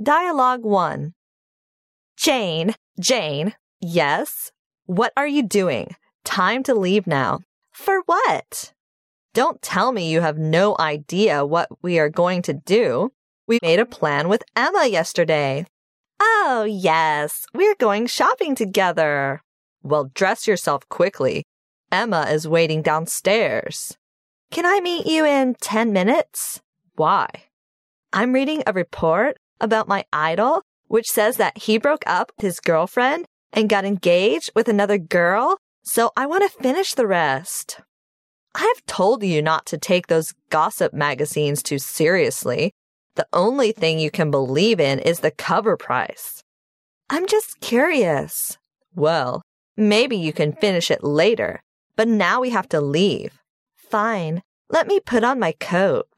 Dialogue 1. Jane, yes? What are you doing? Time to leave now. For what? Don't tell me you have no idea what we are going to do. We made a plan with Emma yesterday. Oh, yes, we're going shopping together. Well, dress yourself quickly. Emma is waiting downstairs. Can I meet you in 10 minutes? Why? I'm reading a report about my idol, which says that he broke up with his girlfriend and got engaged with another girl, so I want to finish the rest. I've told you not to take those gossip magazines too seriously. The only thing you can believe in is the cover price. I'm just curious. Well, maybe you can finish it later, but now we have to leave. Fine, let me put on my coat.